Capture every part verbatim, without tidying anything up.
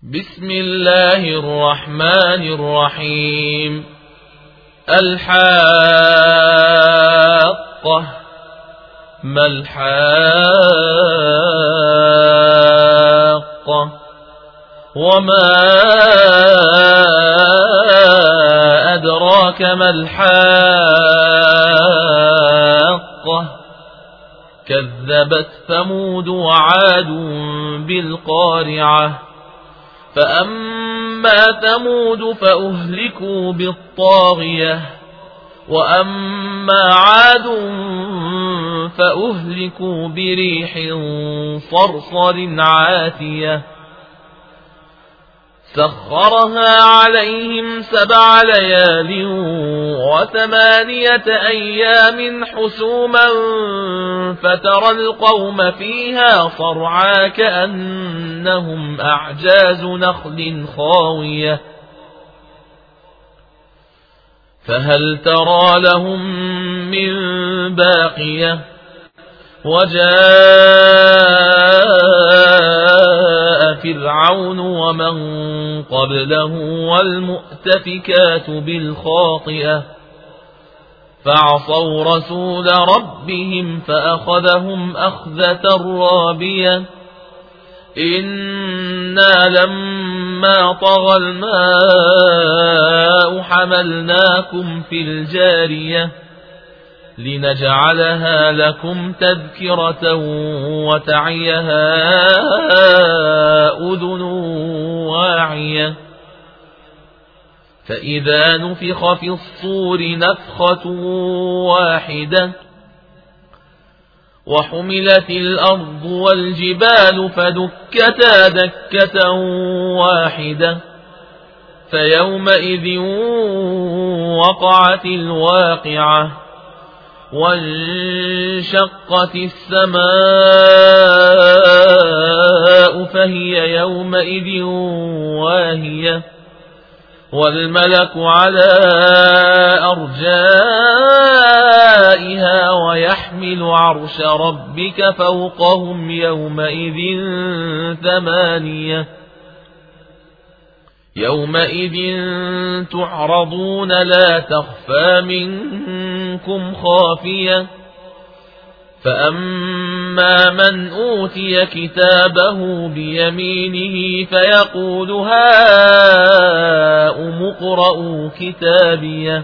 بسم الله الرحمن الرحيم. الحاقة. ما الحاقة؟ وما أدراك ما الحاقة؟ كذبت ثمود وعاد بالقارعة. فأما ثمود فأهلكوا بالطاغية، وأما عاد فأهلكوا بريح صرصر عاتية سخرها عليهم سبع ليال وثمانية أيام حسوما فترى القوم فيها صرعى كأنهم أعجاز نخل خاوية فهل ترى لهم من باقية. وجاء فرعون ومن قبله والمؤتفكات بالخاطئة فعصوا رسول ربهم فأخذهم أخذة رابية. إنا لما طغى الماء حملناكم في الجارية لنجعلها لكم تذكرة وتعيها أذن واعية. فإذا نفخ في الصور نفخة واحدة وحملت الأرض والجبال فدكتا دكة واحدة فيومئذ وقعت الواقعة وانشقت السماء فهي يومئذ واهية والملك على أرجائها ويحمل عرش ربك فوقهم يومئذ ثمانية. يومئذ تعرضون لا تخفى منكم خافية. فأما من أوتي كتابه بيمينه فيقول هاؤم اقرءوا كتابيه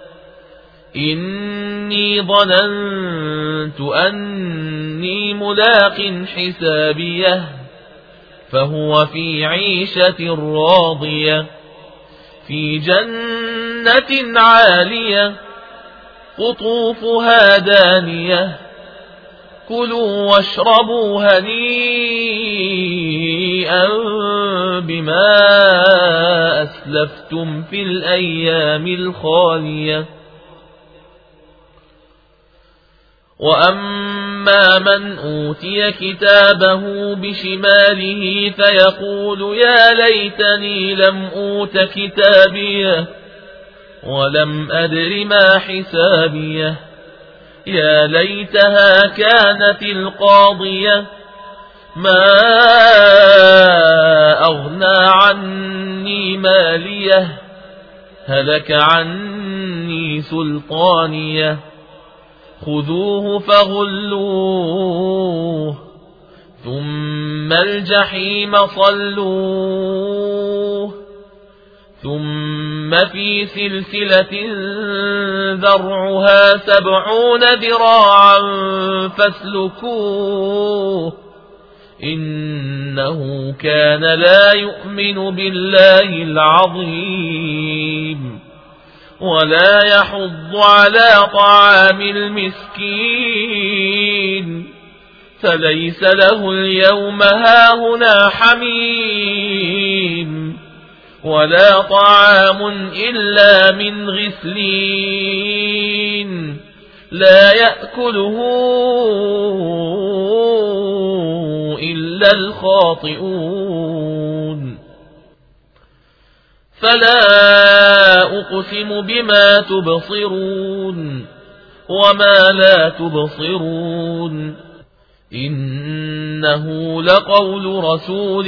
إني ظننت أني ملاق حسابيه فهو في عيشة راضية في جنة عالية قطوفها دانية كلوا واشربوا هنيئا بما أسلفتم في الأيام الخالية. وأما من أوتي كتابه بشماله فيقول يا ليتني لم أوت كتابيه ولم أدر ما حسابيه يا ليتها كانت القاضية ما أغنى عني ماليه هلك عني سلطانيه خذوه فغلوه ثم الجحيم صلوه ثم في سلسلة ذرعها سبعون ذراعا فاسلكوه إنه كان لا يؤمن بالله العظيم ولا يحض على طعام المسكين فليس له اليوم هاهنا حميم ولا طعام إلا من غسلين لا يأكله إلا الخاطئون. فلا أقسم بما تبصرون وما لا تبصرون إنه لقول رسول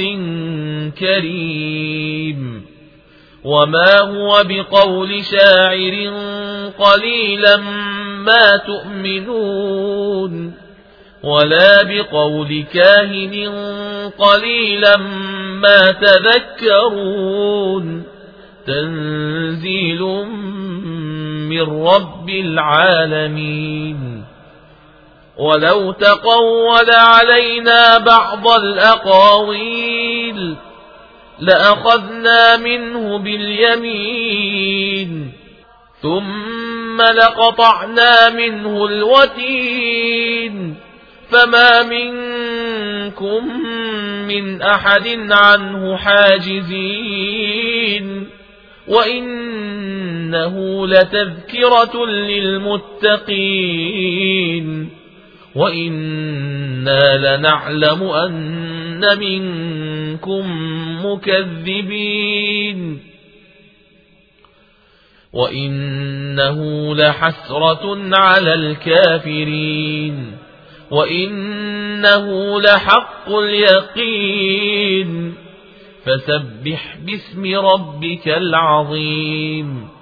كريم وما هو بقول شاعر قليلا ما تؤمنون ولا بقول كاهن قليلا ما تذكرون تنزيل من رب العالمين ولو تقول علينا بعض الأقاويل لأخذنا منه باليمين ثم لقطعنا منه الوتين فما منكم من أحد عنه حاجزين وإنه لتذكرة للمتقين وإنا لنعلم أن منكم مكذبين وإنه لحسرة على الكافرين وإنه لحق اليقين فسبح باسم ربك العظيم